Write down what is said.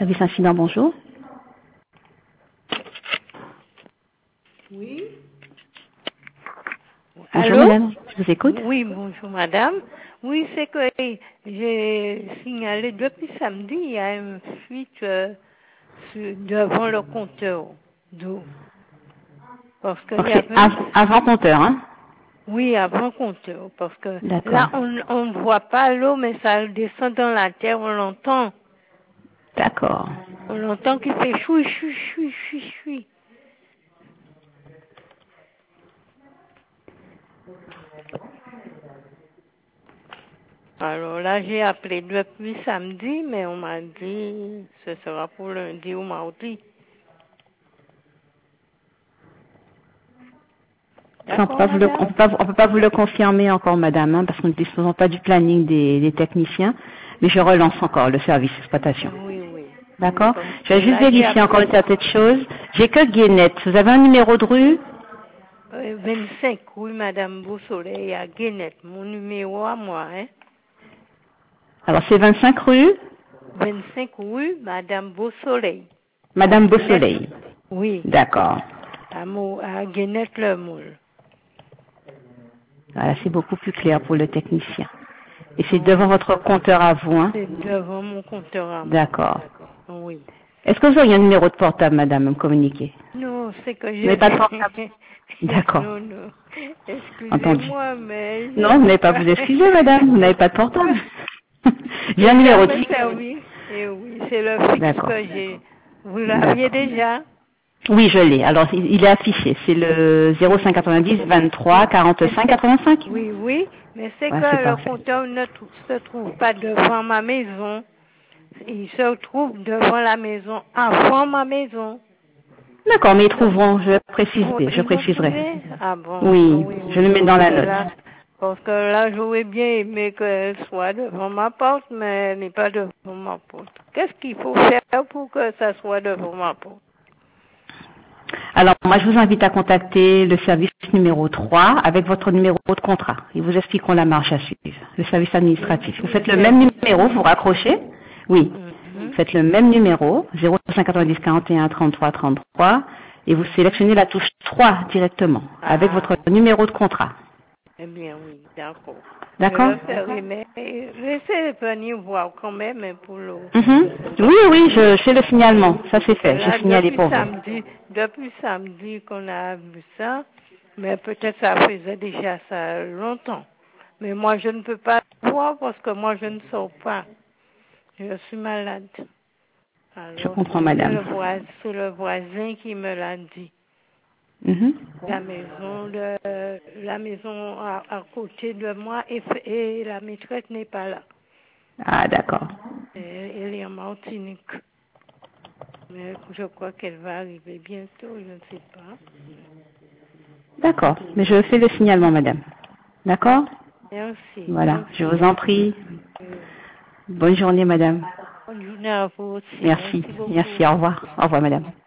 Service incident, bonjour. Oui. Bonjour Allô? madame, je vous écoute. Oui, bonjour madame. Oui, c'est que j'ai signalé depuis samedi, il y a une fuite devant le compteur d'eau. Parce qu'il Donc y c'est avait avant compteur, hein? oui, avant compteur. Parce que D'accord. là, on ne voit pas l'eau, mais ça descend dans la terre, on l'entend. D'accord. On l'entend qui fait choui, choui, choui, choui, choui. Alors là, j'ai appelé depuis samedi, mais on m'a dit ce sera pour lundi ou mardi. Ça, D'accord, madame? on peut pas vous le confirmer encore madame, hein, parce que nous ne disposons pas du planning des techniciens, mais je relance encore le service d'exploitation. Oui, oui. Oui, D'accord? parce Je que vais juste là, j'ai vérifier encore appelé une certaine chose. J'ai que Guénette. Vous avez un numéro de rue? 25, oui, madame Beausoleil à Guénette. Mon numéro à moi, hein? Alors c'est 25 rue 25, oui, madame Beausoleil. À Madame Guénette, Beausoleil. oui, D'accord. à Guénette-le-Moule. Voilà, c'est beaucoup plus clair pour le technicien. Et c'est devant Oui, votre compteur à vous, hein? c'est devant mon compteur à moi. D'accord. Oui. Est-ce que vous auriez un numéro de portable, madame, à me communiquer? Non, c'est que Vous n'avez pas de portable? je... D'accord. Non, non. Entendu. Excusez-moi, mais Non, vous je n'avez sais pas à pas. vous excuser, madame. Vous n'avez pas de portable. J'ai un C'est numéro de jamais fixe. servi. Et oui, c'est le fixe D'accord. que j'ai. Vous l'aviez D'accord. déjà? Oui, je l'ai. Alors, il est affiché. C'est le 0590 23 45 85. Oui, oui, mais c'est Ouais, c'est que le parfait. compteur ne se trouve pas devant ma maison. Il se trouve devant la maison, avant ma maison. D'accord, mais ils Donc, trouveront. Je oh, préciserai. Je ils vont préciserai. trouver? Ah bon, Oui, oui, je le oui, mets dans la note. parce que là, j'aurais bien aimé qu'elle soit devant ma porte, mais elle n'est pas devant ma porte. Qu'est-ce qu'il faut faire pour que ça soit devant ma porte? Alors, moi, je vous invite à contacter le service numéro 3 avec votre numéro de contrat. Ils vous expliqueront la marche à suivre. Le service administratif. Vous Le faites le même service. numéro, vous raccrochez. Oui. Mhm. Faites le même numéro, 0590 41 33 33, et vous sélectionnez la touche 3 directement, avec Ah, votre numéro de contrat. eh bien oui, d'accord. Je D'accord? le ferai, mais laissez venir voir quand même hein, pour l'eau. Mhm. Oui, oui, je fais le signalement. Ça c'est Que fait. J'ai là, signalé pour vous. depuis samedi qu'on a vu ça, mais peut-être ça faisait déjà ça longtemps. Mais moi, je ne peux pas le voir parce que moi, je ne sors pas. Je suis malade. Je Alors, comprends, madame. c'est le voisin qui me l'a dit. Mhm. La maison à côté de moi et la maîtresse n'est pas là. Ah, d'accord. Elle est en Martinique. Mais je crois qu'elle va arriver bientôt, je ne sais pas. D'accord. Mais je fais le signalement, madame. D'accord? Merci, Voilà. Je merci. vous en prie. Euh, Bonne journée, madame. Bonne journée à vous aussi. Merci. Merci beaucoup. Merci. Au revoir. Au revoir, madame.